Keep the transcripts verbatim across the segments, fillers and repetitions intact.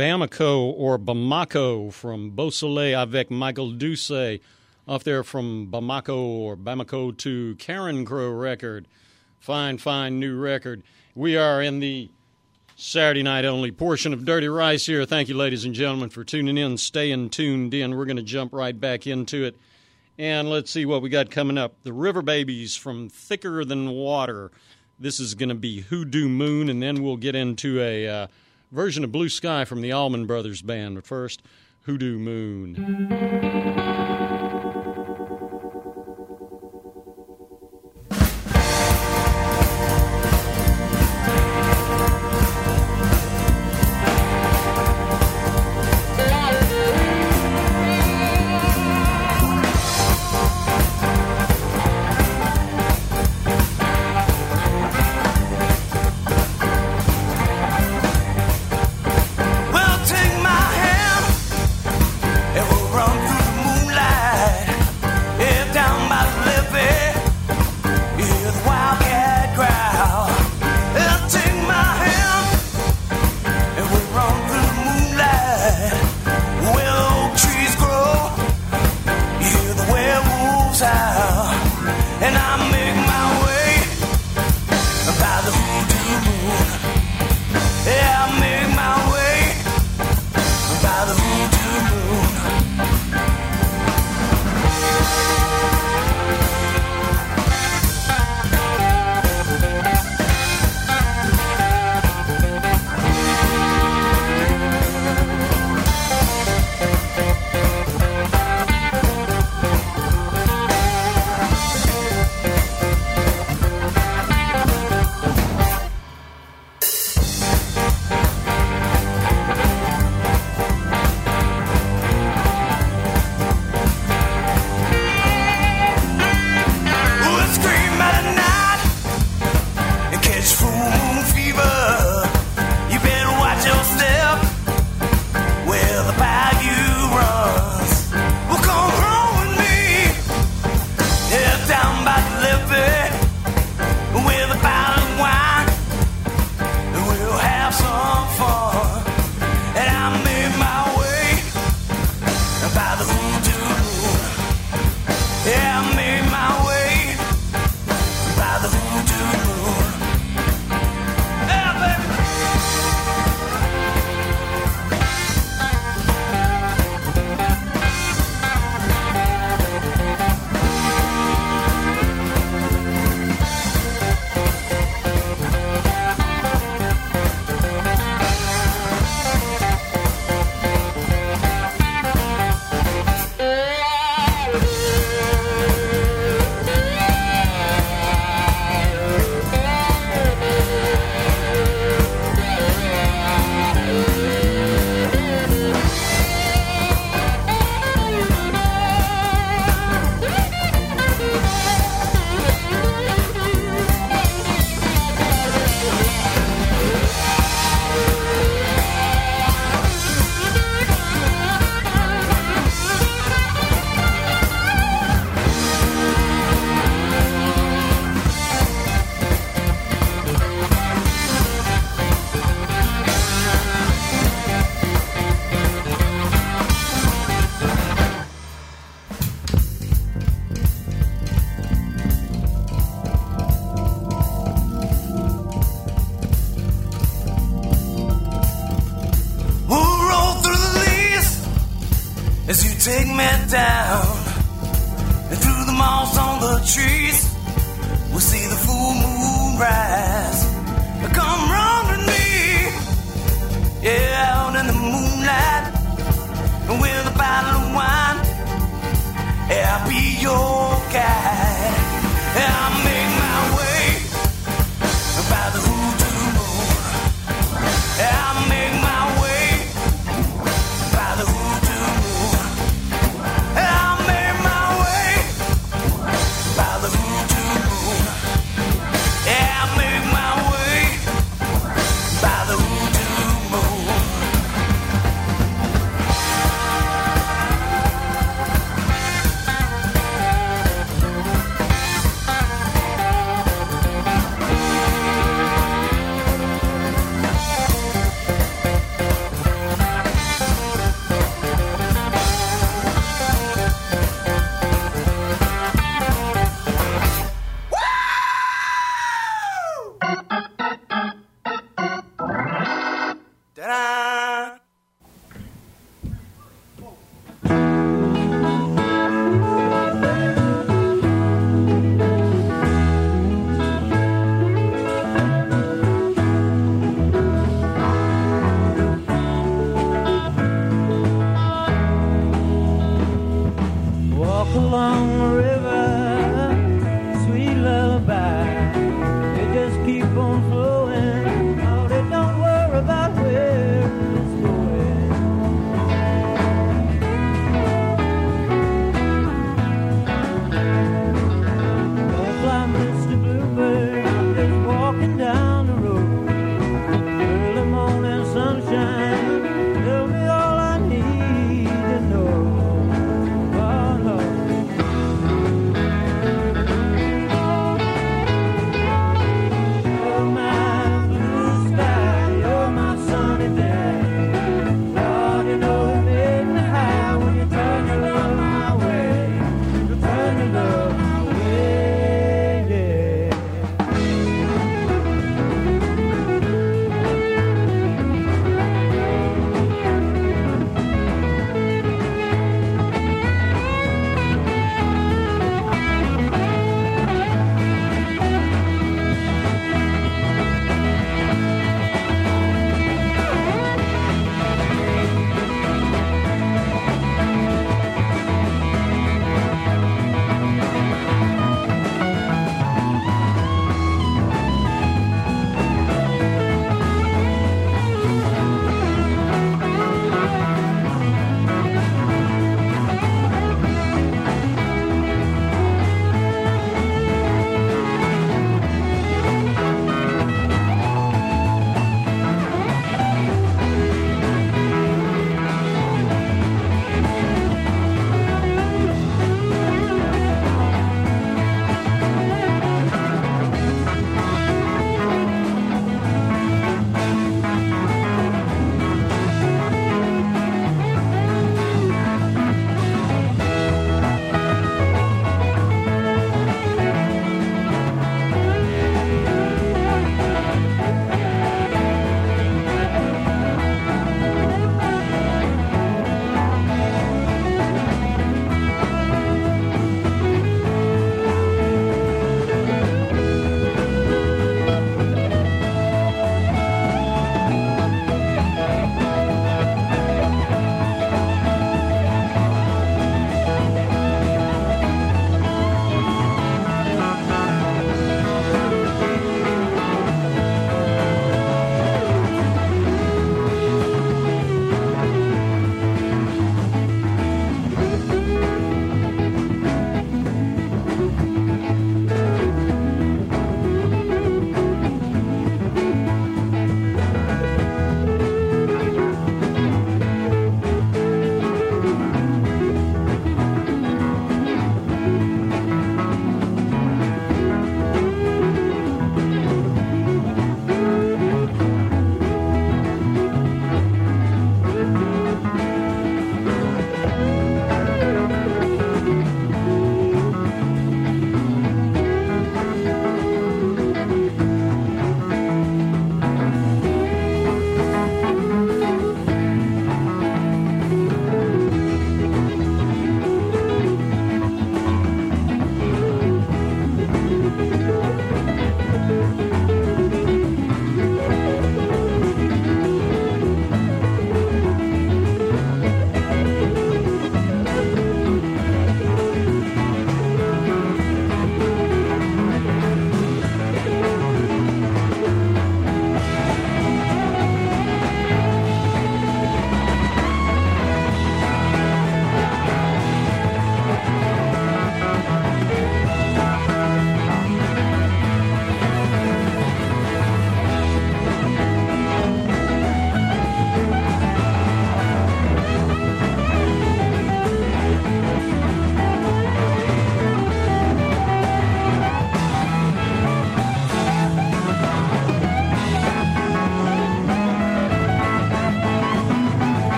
Bamako or Bamako from Beausoleil avec Michael Doucet. Off there from Bamako or Bamako to Karen Crow record. Fine, fine new record. We are in the Saturday night only portion of Dirty Rice here. Thank you, ladies and gentlemen, for tuning in, staying tuned in. We're going to jump right back into it. And let's see what we got coming up. The River Babies from Thicker Than Water. This is going to be Hoodoo Moon, and then we'll get into a uh, version of Blue Sky from the Allman Brothers Band. But first, Hoodoo Moon. Take me down and through the moss on the trees, we'll see the full moon rise. Come run with me, yeah, out in the moonlight, and with a bottle of wine, yeah, I'll be your guide. And I'll make my way by the hoodoo moon. Yeah, I'll make my way by the hoodoo moon. I'll make my way by the hoodoo moon. Yeah, I'll make my way by the hoodoo moon. along the river, sweet lullaby. They just keep on flowing. Oh, they don't worry about where it's going. Don't fly, Mister Bluebird, just walking down the road. Early morning sunshine, tell me all I need to know. Oh, no.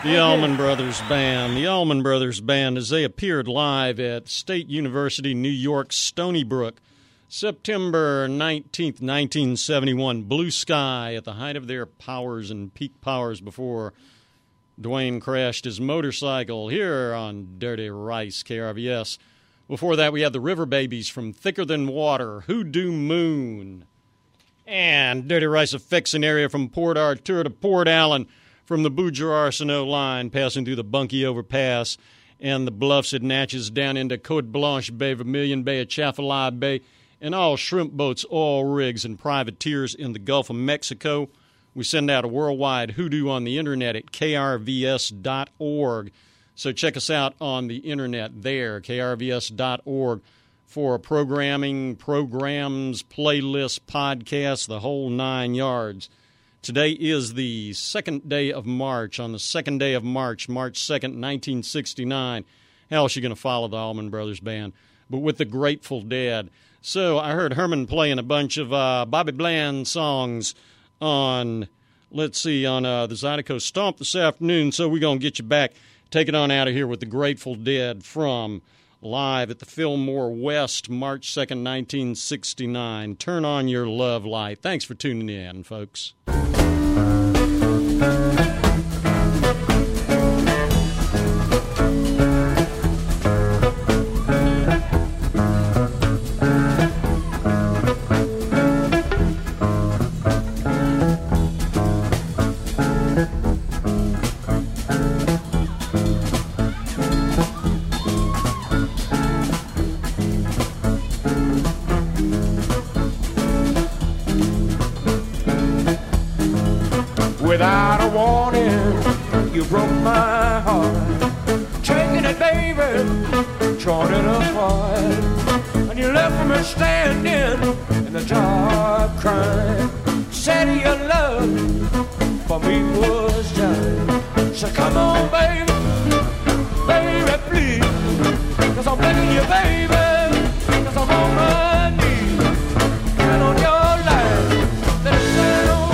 The Allman Brothers Band. The Allman Brothers Band, as they appeared live at State University, New York, Stony Brook, September nineteenth, nineteen seventy-one. Blue Sky, at the height of their powers and peak powers before Dwayne crashed his motorcycle here on Dirty Rice, K R V S. Before that, we had the River Babies from Thicker Than Water, Hoodoo Moon. And Dirty Rice Effects area from Port Arthur to Port Allen, from the Boudreaux-Arsenault line, passing through the Bunkie Overpass and the bluffs at Natchez down into Cote Blanche Bay, Vermilion Bay, Atchafalaya Bay, and all shrimp boats, oil rigs, and privateers in the Gulf of Mexico. We send out a worldwide hoodoo on the internet at K R V S dot org. So check us out on the internet there, K R V S dot org, for programming, programs, playlists, podcasts, the whole nine yards. Today is the second day of March. On the second day of March, March second, nineteen sixty-nine, how else are you going to follow the Allman Brothers Band? But with the Grateful Dead. So I heard Herman playing a bunch of uh, Bobby Bland songs on, let's see, on uh, the Zydeco Stomp this afternoon. So we're going to get you back. Take it on out of here with the Grateful Dead from live at the Fillmore West, March second, nineteen sixty-nine. Turn on your love light. Thanks for tuning in, folks. Without a warning, you broke my heart. Taking it, baby, torn it apart. And you left me standing in the dark crying. Said your love for me was dying. So come on, baby, baby, please. Cause I'm begging you, baby, cause I'm on my knees. Count on your life, let it stand on.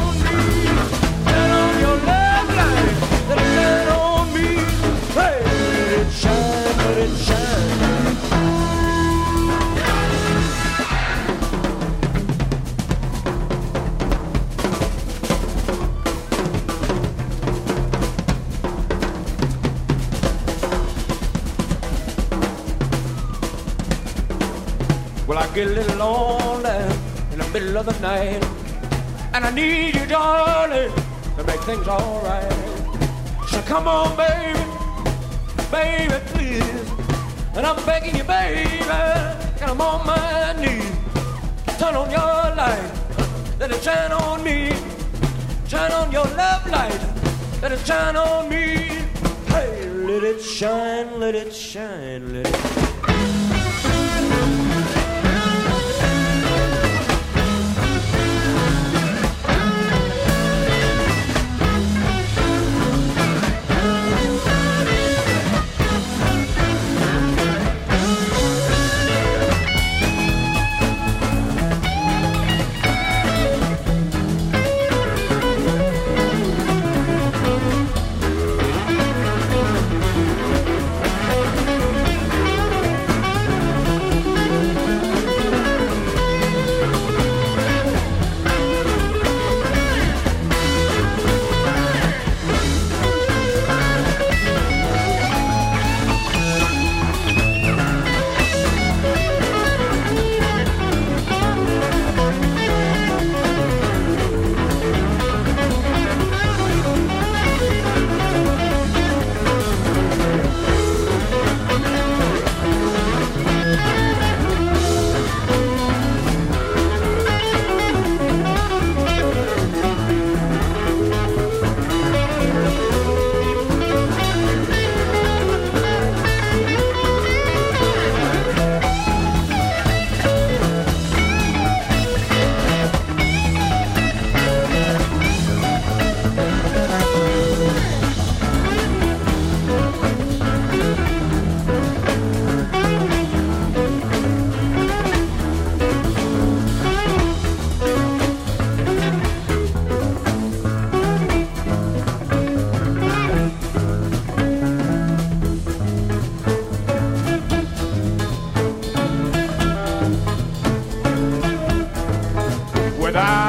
Well, I get a little lonely in the middle of the night, and I need you, darling, to make things alright. So come on, baby, baby, please. And I'm begging you, baby, and I'm on my knees. Turn on your light, let it shine on me. Shine on your love light, let it shine on me. Hey, let it shine, let it shine, let it shine.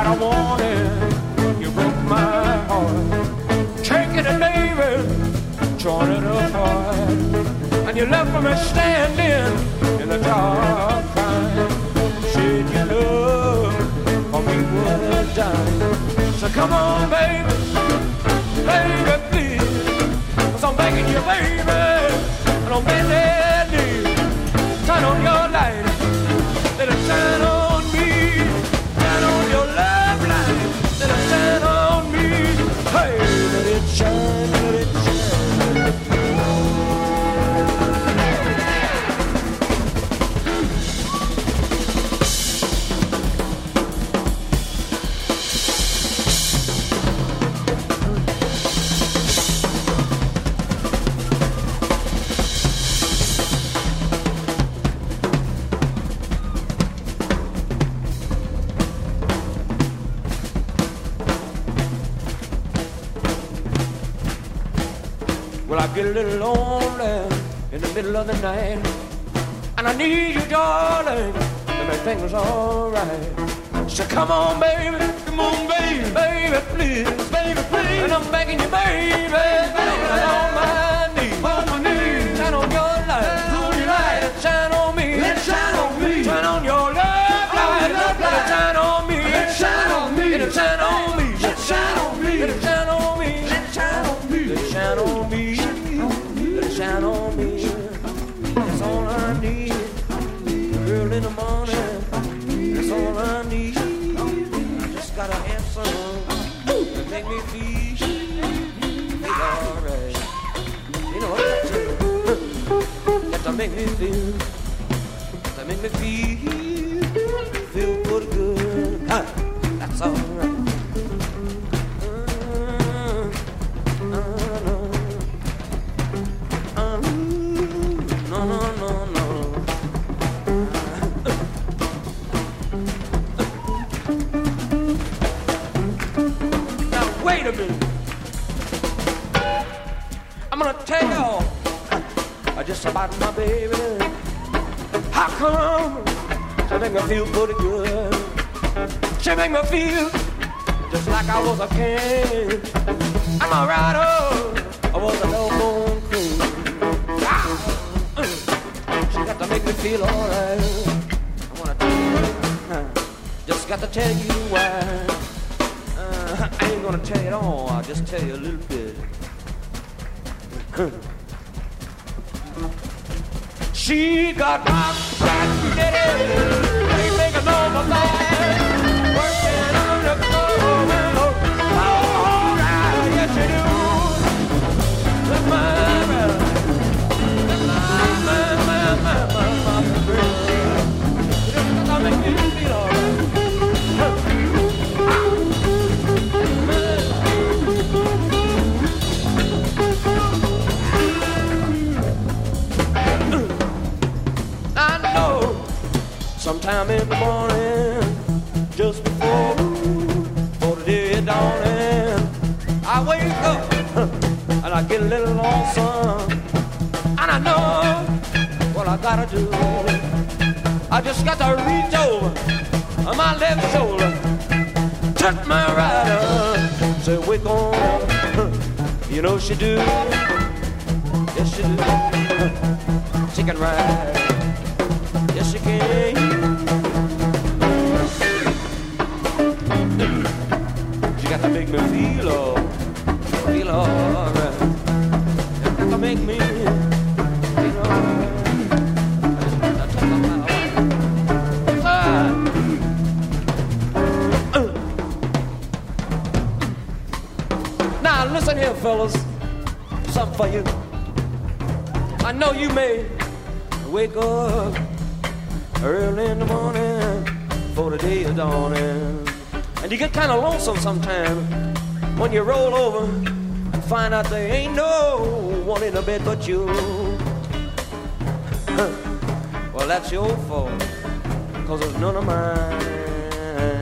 without a warning, you broke my heart. Taking it, baby, torn it apart. And you left me standing in the dark crying. Said you love or me was dying. So come on, baby, baby, please. Cause I'm begging you, baby, and I'm bending knee. Turn on your light, let it shine on me. Turn on your love light, let it shine on me. Hey, let it shine, let it shine. Get a little lonely in the middle of the night, and I need you, darling, and everything's alright. So come on, baby, come on, baby, baby, please, baby, please. And I'm begging you, baby, baby, on my knees, on my knees. Shine on your light, on your light, shine on me, let shine on me. Shine on your love light, love light, shine on me, let shine on me, let shine on me, let shine on me, let shine on me, let shine on me, let shine on me. Shine on me, that's all I need. Early in the morning, that's all I need. I just gotta have some to make me feel, feel alright. You know what that got to make me feel, to make me feel, feel good, good. Huh, that's alright. Wait a minute. I'm gonna tell y'all just about my baby. How come she make me feel pretty good? She make me feel just like I was a king. I'm a rider, I was a no-bone queen. Ah, uh, she got to make me feel alright. I wanna tell you, uh, just got to tell you why. I ain't gonna tell you it all, I'll just tell you a little bit. She got rocked back steady, ain't making no mistake. Working on the floor, all right, yes you do. Let my, let my, my, my, my, my, my friend. Just gotta make you feel alright. Sometime in the morning, just before, before the day is dawning, I wake up and I get a little lonesome, and I know what I gotta do. I just got to reach over on my left shoulder, touch my right arm, say wake on up. You know she do, yes she do. She can ride, yes she can. She got to make me feel all, feel alright. She got to make me feel alright. Now listen here, fellas, something for you. I know you may wake up early in the morning before the day is dawning, and you get kind of lonesome sometimes when you roll over and find out there ain't no one in the bed but you. Well, that's your fault, cause it's none of mine.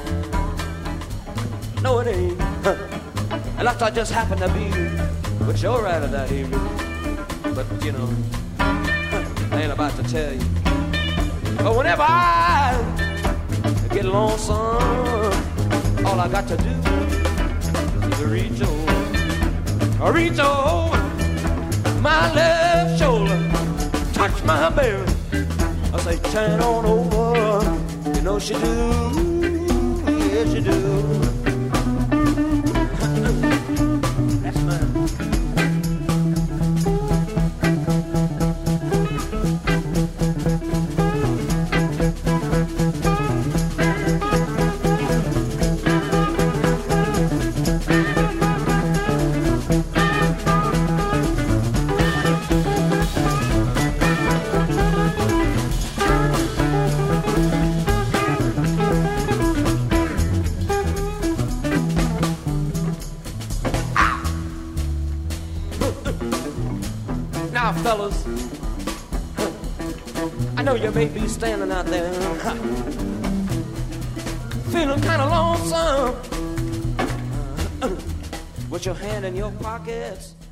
No, it ain't. Unless I just happen to be with your rider that evening. But, you know, I ain't about to tell you. But whenever I get lonesome, all I got to do is reach over, reach over my left shoulder, touch my belly. I say, turn on over. You know she do, yes she do. That's mine. Now, fellas, I know you may be standing out there feeling kind of lonesome with your hand in your pockets.